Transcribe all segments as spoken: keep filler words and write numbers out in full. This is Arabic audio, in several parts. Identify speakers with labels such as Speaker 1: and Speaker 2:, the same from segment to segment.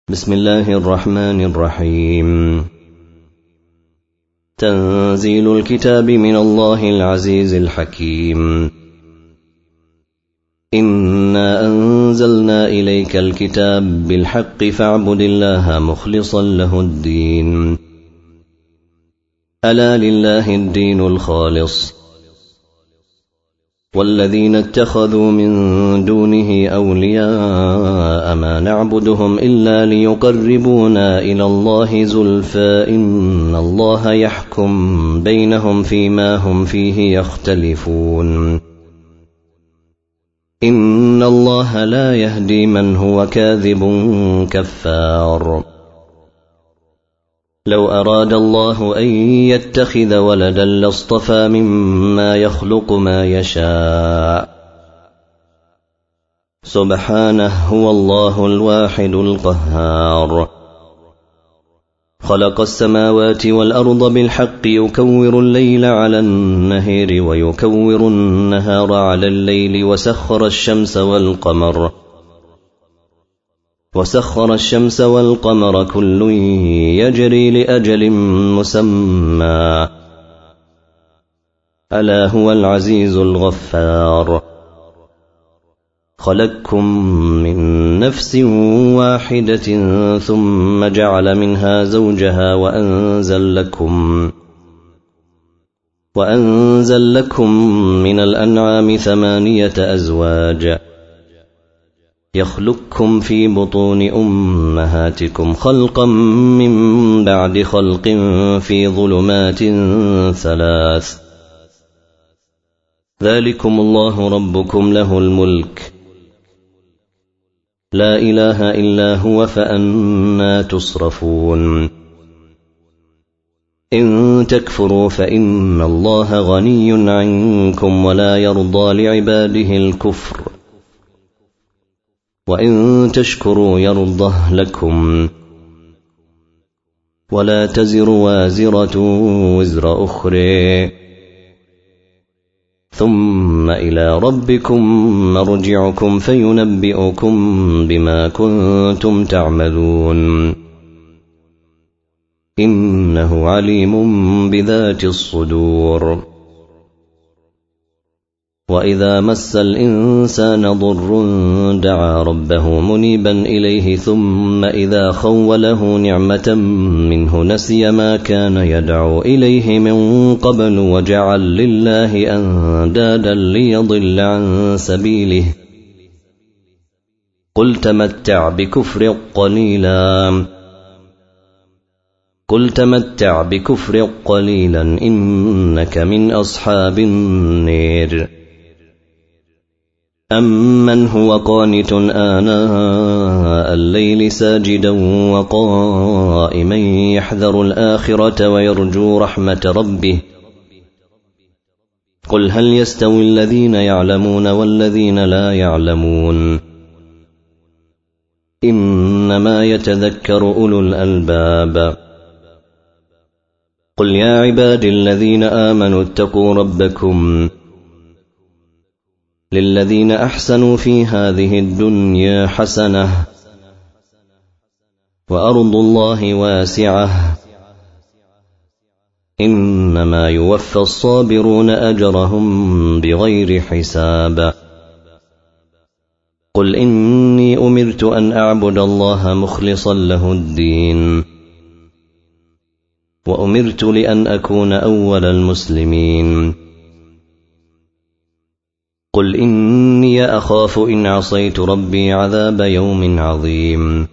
Speaker 1: بسم الله الرحمن الرحيم. تنزيل الكتاب من الله العزيز الحكيم. إنا أنزلنا إليك الكتاب بالحق فاعبد الله مخلصا له الدين. ألا لله الدين الخالص والذين اتخذوا من دونه أولياء ما نعبدهم إلا ليقربونا إلى الله زلفى إن الله يحكم بينهم فيما هم فيه يختلفون. إن الله لا يهدي من هو كاذب كفار. لو أراد الله أن يتخذ ولدا لاصطفى مما يخلق ما يشاء سبحانه هو الله الواحد القهار. خلق السماوات والأرض بالحق يكور الليل على النهار ويكور النهار على الليل وسخر الشمس والقمر وسخر الشمس والقمر كل يجري لأجل مسمى ألا هو العزيز الغفار. خلقكم من نفس واحدة ثم جعل منها زوجها وأنزل لكم وأنزل لكم من الأنعام ثمانية أزواج يخلقكم في بطون أمهاتكم خلقا من بعد خلق في ظلمات ثلاث ذلكم الله ربكم له الملك لا إله إلا هو فأنى تصرفون. إن تكفروا فإن الله غني عنكم ولا يرضى لعباده الكفر وإن تشكروا يرضه لكم ولا تزر وازرة وزر أخرى ثم إلى ربكم مرجعكم فينبئكم بما كنتم تعملون. إنه عليم بذات الصدور. وإذا مس الإنسان ضر دعا ربه منيبا إليه ثم إذا خوله نعمة منه نسي ما كان يدعو إليه من قبل وجعل لله أندادا ليضل عن سبيله. قل تمتع بكفر قليلا قل تمتع بكفر قليلا إنك من أصحاب النير. أمن هو قانت آناء الليل ساجدا وقائما يحذر الآخرة ويرجو رحمة ربه قل هل يستوي الذين يعلمون والذين لا يعلمون إنما يتذكر أولو الألباب. قل يا عبادي الذين آمنوا اتقوا ربكم للذين أحسنوا في هذه الدنيا حسنة وأرض الله واسعة إنما يوفى الصابرون أجرهم بغير حساب. قل إني أمرت أن أعبد الله مخلصا له الدين وأمرت لأن أكون أول المسلمين. قل إني أخاف إن عصيت ربي عذاب يوم عظيم.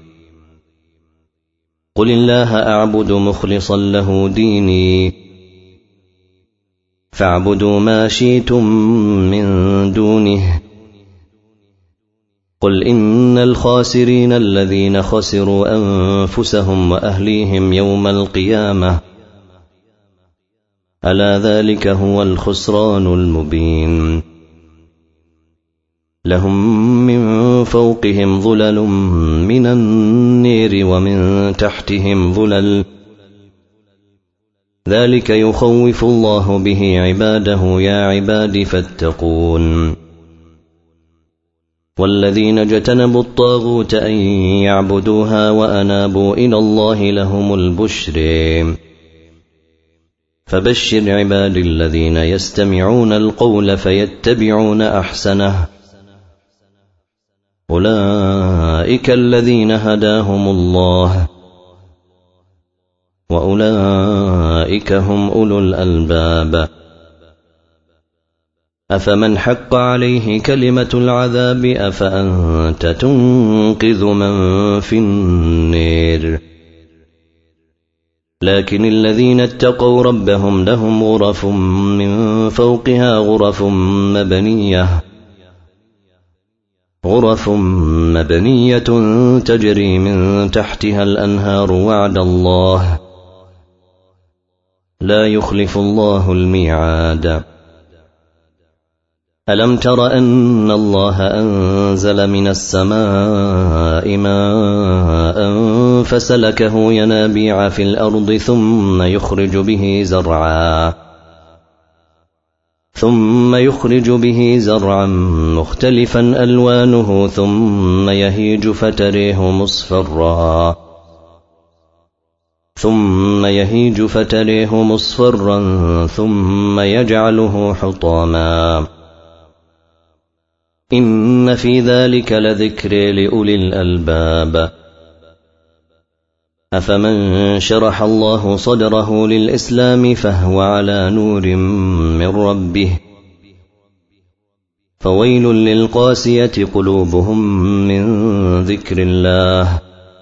Speaker 1: قل الله أعبد مخلصا له ديني فاعبدوا ما شئتم من دونه. قل إن الخاسرين الذين خسروا أنفسهم وأهليهم يوم القيامة ألا ذلك هو الخسران المبين. لهم من فوقهم ظلل من النير ومن تحتهم ظلل ذلك يخوف الله به عباده يا عباد فاتقون. والذين اجتنبوا الطاغوت أن يعبدوها وأنابوا إلى الله لهم البشر فبشر عبادي الذين يستمعون القول فيتبعون أحسنه أولئك الذين هداهم الله وأولئك هم أولو الألباب أفمن حق عليه كلمة العذاب أفأنت تنقذ من في النير لكن الذين اتقوا ربهم لهم غرف من فوقها غرف مبنية غرف مبنية تجري من تحتها الأنهار وعد الله لا يخلف الله الميعاد ألم تر أن الله أنزل من السماء ماء فسلكه ينابيع في الأرض ثم يخرج به زرعا ثم يخرج به زرعا مختلفا ألوانه ثم يهيج فتريه مصفرا ثم يهيج فتريه مصفرا ثم يجعله حطاما إن في ذلك لذكر لأولي الألباب أفمن شرح الله صدره للإسلام فهو على نور من ربه فويل للقاسية قلوبهم من ذكر الله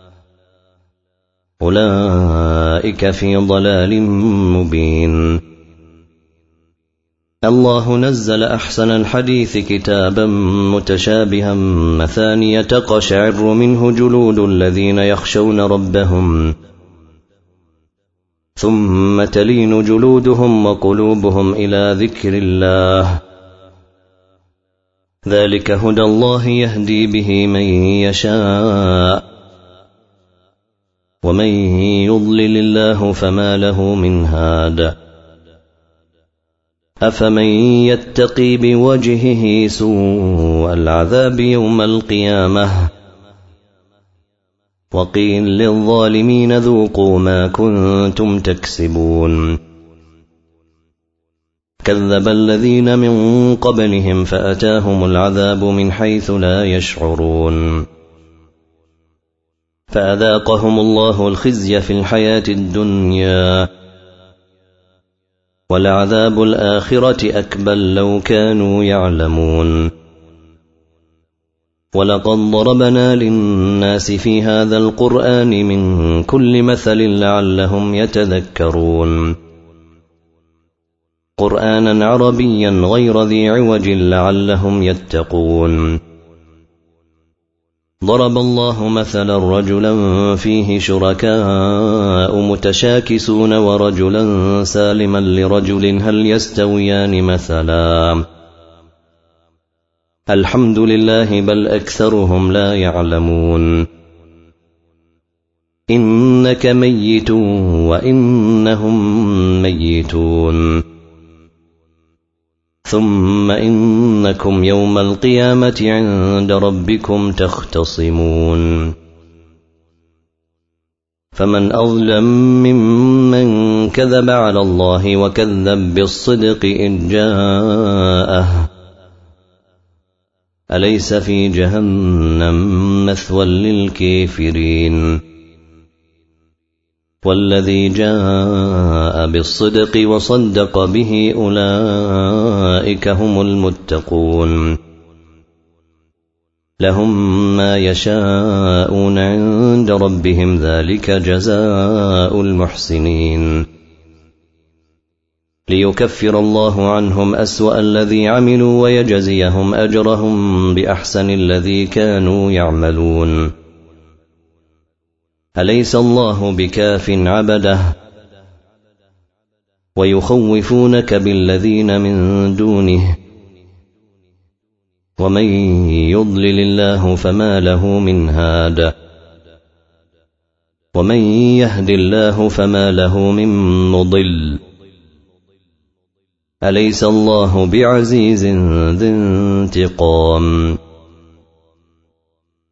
Speaker 1: أولئك في ضلال مبين الله نزل أحسن الحديث كتابا متشابها مثانية تقشعر منه جلود الذين يخشون ربهم ثم تلين جلودهم وقلوبهم إلى ذكر الله ذلك هدى الله يهدي به من يشاء ومن يضلل الله فما له من هاد أفمن يتقي بوجهه سوء العذاب يوم القيامة وقيل للظالمين ذوقوا ما كنتم تكسبون كذب الذين من قبلهم فأتاهم العذاب من حيث لا يشعرون فأذاقهم الله الخزي في الحياة الدنيا ولعذاب الآخرة أكبر لو كانوا يعلمون ولقد ضربنا للناس في هذا القرآن من كل مثل لعلهم يتذكرون قرآنا عربيا غير ذي عوج لعلهم يتقون ضرب الله مثلا رجلا فيه شركاء متشاكسون ورجلا سالما لرجل هل يستويان مثلا الحمد لله بل أكثرهم لا يعلمون إنك ميت وإنهم ميتون ثم إنكم يوم القيامة عند ربكم تختصمون فمن أظلم ممن كذب على الله وكذب بالصدق إذ جاءه أليس في جهنم مثوى للكافرين والذي جاء بالصدق وصدق به أولئك هم المتقون لهم ما يشاءون عند ربهم ذلك جزاء المحسنين ليكفر الله عنهم أسوأ الذي عملوا ويجزيهم أجرهم بأحسن الذي كانوا يعملون أليس الله بكاف عبده ويخوفونك بالذين من دونه ومن يضلل الله فما له من هاد ومن يهد الله فما له من مضل أليس الله بعزيز ذي انتقام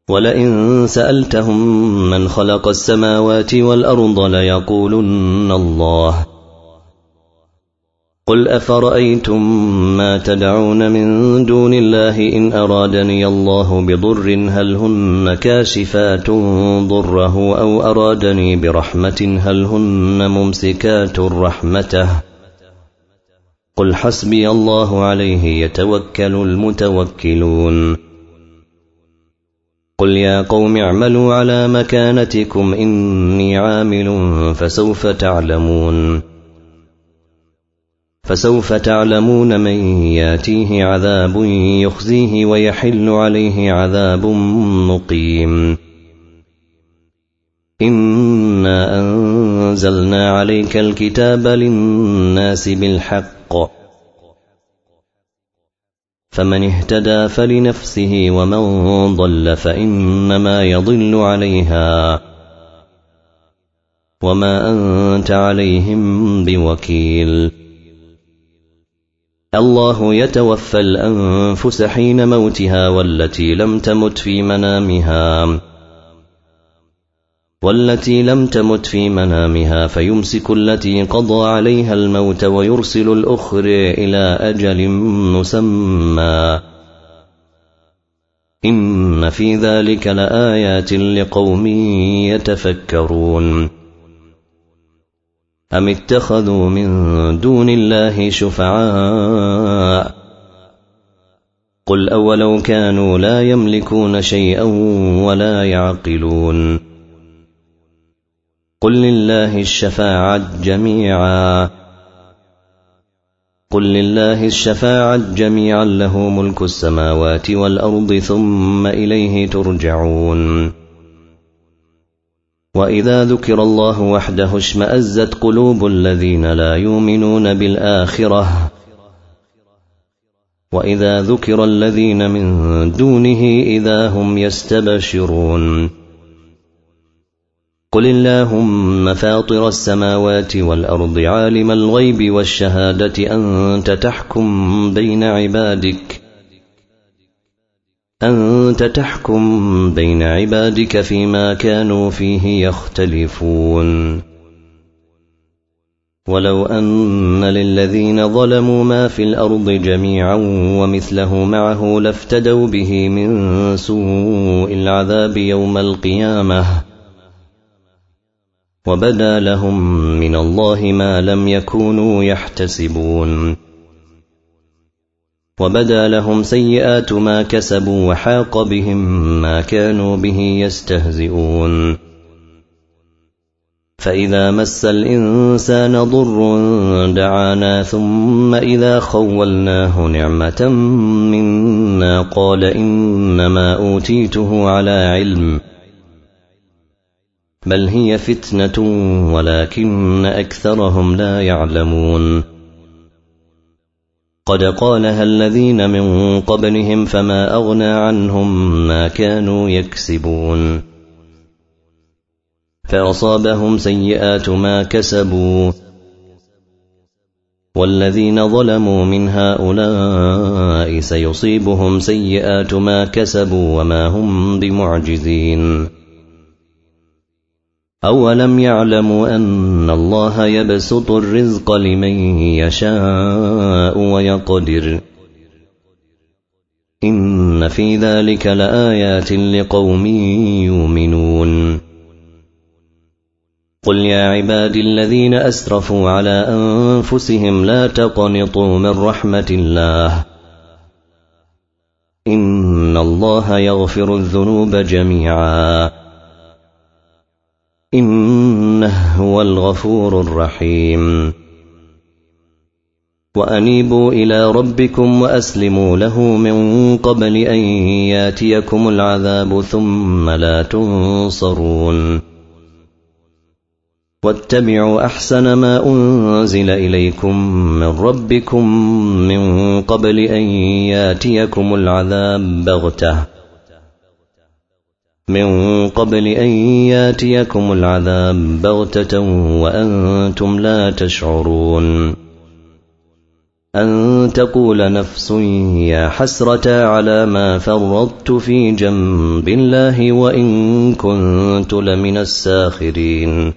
Speaker 1: ولئن سألتهم من خلق السماوات والأرض ليقولن الله قل أفرأيتم ما تدعون من دون الله إن أرادني الله بضر هل هن كاشفات ضره أو أرادني برحمة هل هن ممسكات رحمته قل حسبي الله عليه يتوكل المتوكلون قل يا قوم اعملوا على مكانتكم إني عامل فسوف تعلمون فسوف تعلمون من ياتيه عذاب يخزيه ويحل عليه عذاب مقيم إنا أنزلنا عليك الكتاب للناس بالحق فمن اهتدى فلنفسه ومن ضل فإنما يضل عليها وما أنت عليهم بوكيل الله يتوفى الأنفس حين موتها والتي لم تمت في منامها والتي لم تمت في منامها فيمسك التي قضى عليها الموت ويرسل الأخرى إلى أجل مسمى إن في ذلك لآيات لقوم يتفكرون أم اتخذوا من دون الله شفعاء قل أولو كانوا لا يملكون شيئا ولا يعقلون قل لله الشفاعة جميعا قل لله الشفاعة جميعا له ملك السماوات والأرض ثم إليه ترجعون وإذا ذكر الله وحده اشمأزت قلوب الذين لا يؤمنون بالآخرة وإذا ذكر الذين من دونه إذا هم يستبشرون قل اللهم فاطر السماوات والأرض عالم الغيب والشهادة أنت تحكم بين عبادك أنت تحكم بين عبادك فيما كانوا فيه يختلفون ولو أن للذين ظلموا ما في الأرض جميعا ومثله معه لافتدوا به من سوء العذاب يوم القيامة وبدا لهم من الله ما لم يكونوا يحتسبون وبدا لهم سيئات ما كسبوا وحاق بهم ما كانوا به يستهزئون فإذا مس الإنسان ضر دعانا ثم إذا خولناه نعمة منا قال إنما أوتيته على علم بل هي فتنة ولكن أكثرهم لا يعلمون قد قالها الذين من قبلهم فما أغنى عنهم ما كانوا يكسبون فأصابهم سيئات ما كسبوا والذين ظلموا من هؤلاء سيصيبهم سيئات ما كسبوا وما هم بمعجزين أولم يعلموا أن الله يبسط الرزق لمن يشاء ويقدر إن في ذلك لآيات لقوم يؤمنون قل يا عبادي الذين أسرفوا على أنفسهم لا تقنطوا من رحمة الله إن الله يغفر الذنوب جميعا إنه هو الغفور الرحيم وأنيبوا إلى ربكم وأسلموا له من قبل أن ياتيكم العذاب ثم لا تنصرون واتبعوا أحسن ما أنزل إليكم من ربكم من قبل أن ياتيكم العذاب بغتة من قبل أن ياتيكم العذاب بغتة وأنتم لا تشعرون أن تقول نفس يا حسرة على ما فرطت في جنب الله وإن كنت لمن الساخرين.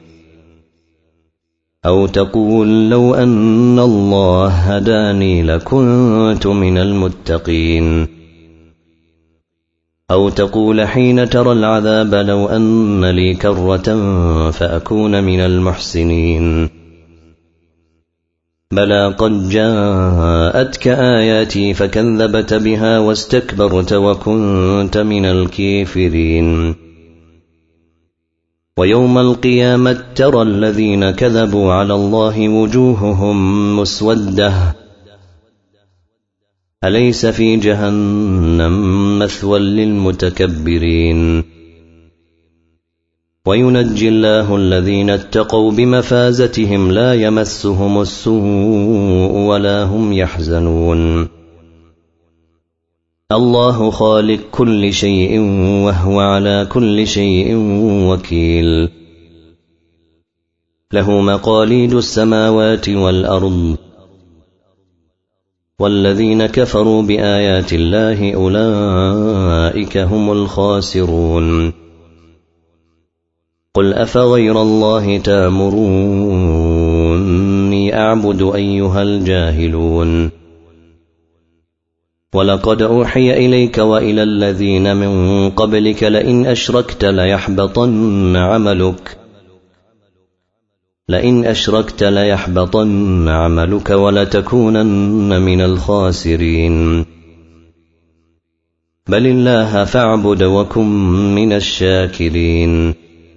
Speaker 1: أو تقول لو أن الله هداني لكنت من المتقين. أو تقول حين ترى العذاب لو أن لي كرة فأكون من المحسنين. بلى قد جاءتك آياتي فكذبت بها واستكبرت وكنت من الكافرين. ويوم القيامة ترى الذين كذبوا على الله وجوههم مسودة أليس في جهنم مثوى للمتكبرين. وينجي الله الذين اتقوا بمفازتهم لا يمسهم السوء ولا هم يحزنون. الله خالق كل شيء وهو على كل شيء وكيل. له مقاليد السماوات والأرض. والذين كفروا بآيات الله أولئك هم الخاسرون. قل أفغير الله تأمروني أعبد أيها الجاهلون. ولقد أوحي إليك وإلى الذين من قبلك لئن أشركت ليحبطن عملك لئن أشركت ليحبطن عملك ولتكونن من الخاسرين. بل الله فاعبد وكن من الشاكرين.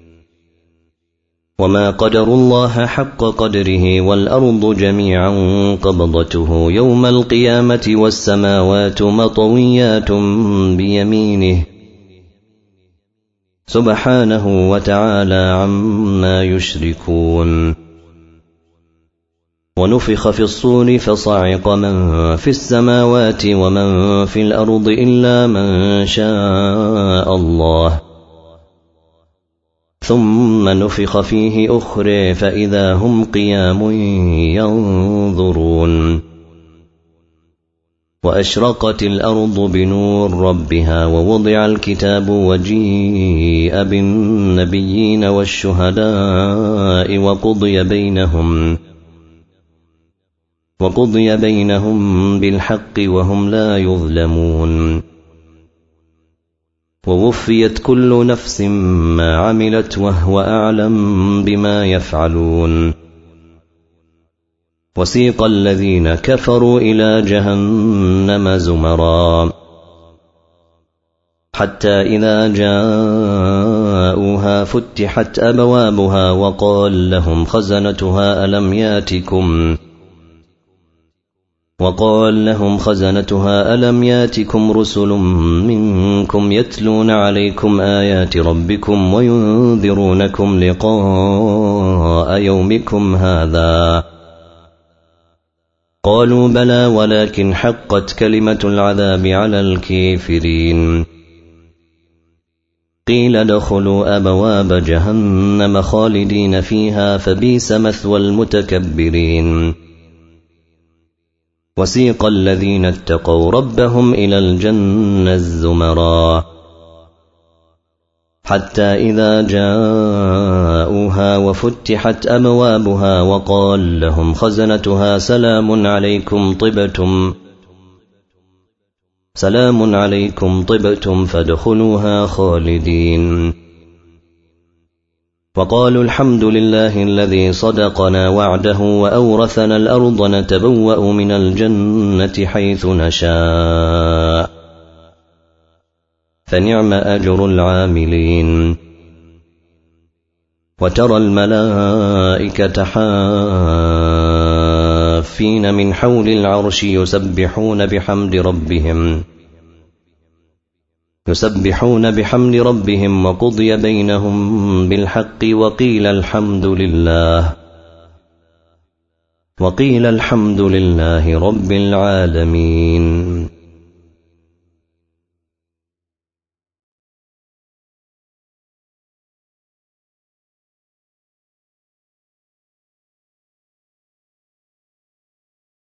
Speaker 1: وما قدروا الله حق قدره والأرض جميعا قبضته يوم القيامة والسماوات مطويات بيمينه سبحانه وتعالى عما يشركون. ونفخ في الصور فصعق من في السماوات ومن في الأرض إلا من شاء الله ثم نفخ فيه أخرى فإذا هم قيام ينظرون. وأشرقت الأرض بنور ربها ووضع الكتاب وجيء بالنبيين والشهداء وقضي بينهم وقضي بينهم بالحق وهم لا يظلمون. ووفيت كل نفس ما عملت وهو أعلم بما يفعلون. وسيق الذين كفروا إلى جهنم زمرا حتى إذا جاءوها فتحت أبوابها وقال لهم خزنتها ألم ياتكم وقال لهم خزنتها ألم ياتكم رسل منكم يتلون عليكم آيات ربكم وينذرونكم لقاء يومكم هذا. قالوا بلى ولكن حقت كلمة العذاب على الكافرين. قيل ادخلوا أبواب جهنم خالدين فيها فبئس مثوى المتكبرين. وسيق الذين اتقوا ربهم إلى الجنة زمرا حتى إذا جاءوها وفتحت أبوابها وقال لهم خزنتها سلام عليكم طبتم سلام عليكم طبتم فادخلوها خالدين. وقالوا الحمد لله الذي صدقنا وعده وأورثنا الأرض نتبوأ من الجنة حيث نشاء فنعم أجر العاملين. وترى الملائكة حافين من حول العرش يسبحون بحمد ربهم يسبحون بحمد ربهم وقضي بينهم بالحق وقيل الحمد لله وقيل الحمد لله رب العالمين.